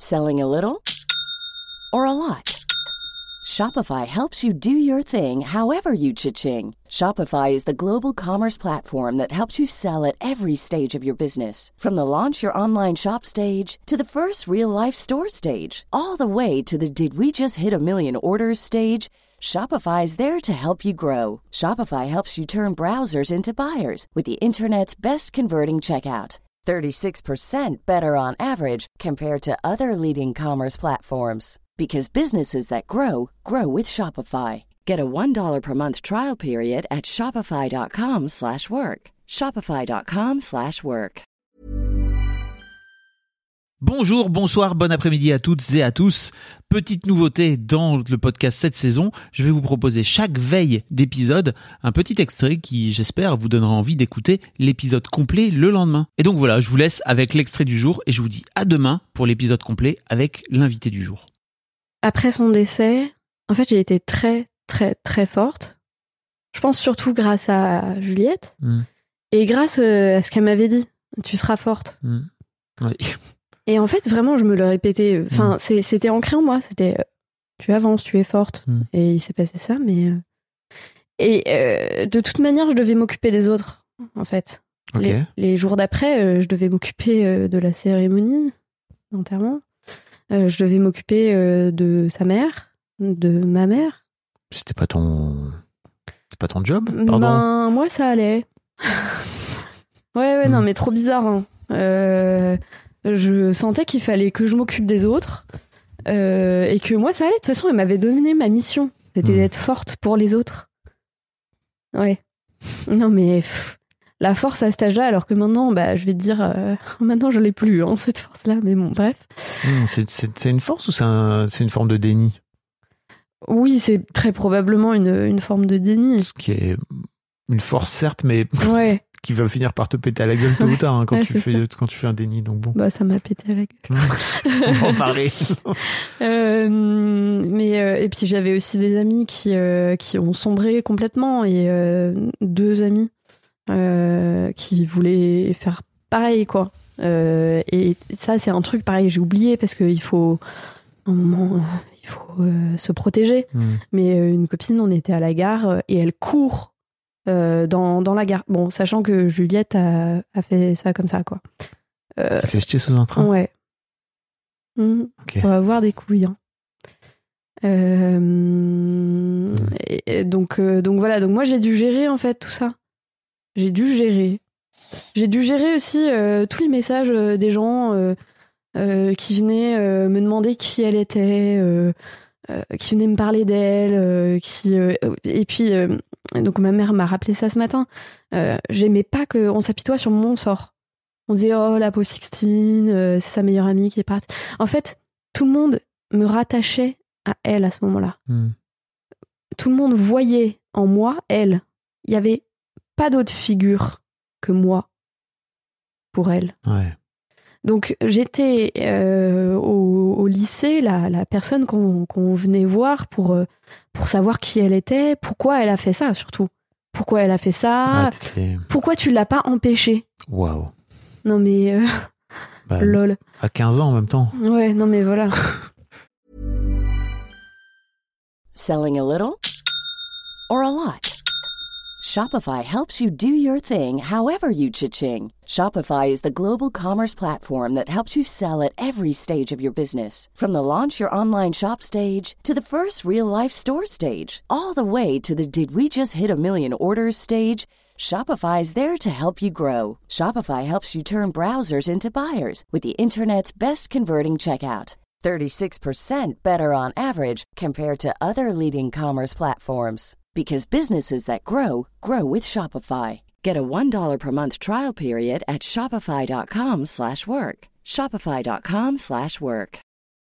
Selling a little or a lot? Shopify helps you do your thing however you cha-ching. Shopify is the global commerce platform that helps you sell at every stage of your business. From the launch your online shop stage to the first real-life store stage, all the way to the did we just hit a million orders stage. Shopify is there to help you grow. Shopify helps you turn browsers into buyers with the internet's best converting checkout. 36% better on average compared to other leading commerce platforms. Because businesses that grow, grow with Shopify. Get a $1 per month trial period at shopify.com/work. Shopify.com/work. Bonjour, bonsoir, bon après-midi à toutes et à tous. Petite nouveauté dans le podcast cette saison, je vais vous proposer chaque veille d'épisode un petit extrait qui, j'espère, vous donnera envie d'écouter l'épisode complet le lendemain. Et donc voilà, je vous laisse avec l'extrait du jour et je vous dis à demain pour l'épisode complet avec l'invité du jour. Après son décès, en fait, j'ai été très, très, très forte. Je pense surtout grâce à Juliette et grâce à ce qu'elle m'avait dit. Tu seras forte. Oui. Et en fait, vraiment, je me le répétais. Enfin, c'était ancré en moi. C'était tu avances, tu es forte. Et il s'est passé ça, mais de toute manière, je devais m'occuper des autres, en fait. Okay. Les jours d'après, je devais m'occuper de la cérémonie d'enterrement. Je devais m'occuper de sa mère, de ma mère. C'est pas ton job, pardon. Ben, moi, ça allait. Ouais, non, mais trop bizarre. Hein. Je sentais qu'il fallait que je m'occupe des autres et que moi, ça allait. De toute façon, elle m'avait donné ma mission. C'était d'être forte pour les autres. Ouais. Non, mais la force à cet âge-là, alors que maintenant, je vais te dire, maintenant, je l'ai plus, hein, cette force-là. Mais bon, bref. C'est une force ou c'est une forme de déni ? Oui, c'est très probablement une forme de déni. Ce qui est une force, certes, mais ouais. qui va finir par te péter à la gueule tôt ou tard quand tu fais un déni. Donc bon. Ça m'a pété à la gueule. On va en parler. Et puis j'avais aussi des amis qui ont sombré complètement et 2 amis qui voulaient faire pareil, quoi. Et ça, c'est un truc pareil, j'ai oublié parce qu'il faut un moment, il faut se protéger. Mais une copine, on était à la gare et elle court dans la gare. Bon, sachant que Juliette a fait ça comme ça, quoi. Elle s'est jetée sous un train. Ouais. Okay. On va avoir des couilles. Hein. Et donc voilà. Donc moi, j'ai dû gérer en fait tout ça. J'ai dû gérer aussi tous les messages des gens qui venaient me demander qui elle était, qui venaient me parler d'elle, et puis donc ma mère m'a rappelé ça ce matin. J'aimais pas qu'on s'apitoie sur mon sort. On disait la pauvre Sixtine, c'est sa meilleure amie qui est partie. En fait, tout le monde me rattachait à elle à ce moment-là. Tout le monde voyait en moi elle. Il y avait pas d'autre figure que moi pour elle. Ouais. Donc j'étais au lycée la personne qu'on venait voir pour savoir qui elle était, pourquoi elle a fait ça surtout. Pourquoi elle a fait ça, pourquoi tu l'as pas empêchée. Waouh. Non mais lol. À 15 ans en même temps. Ouais, non mais voilà. Selling a little or a lot? Shopify helps you do your thing however you cha-ching. Shopify is the global commerce platform that helps you sell at every stage of your business. From the launch your online shop stage to the first real-life store stage, all the way to the did we just hit a million orders stage. Shopify is there to help you grow. Shopify helps you turn browsers into buyers with the internet's best converting checkout. 36% better on average compared to other leading commerce platforms. Because businesses that grow, grow with Shopify. Get a $1 per month trial period at shopify.com/work. Shopify.com/work.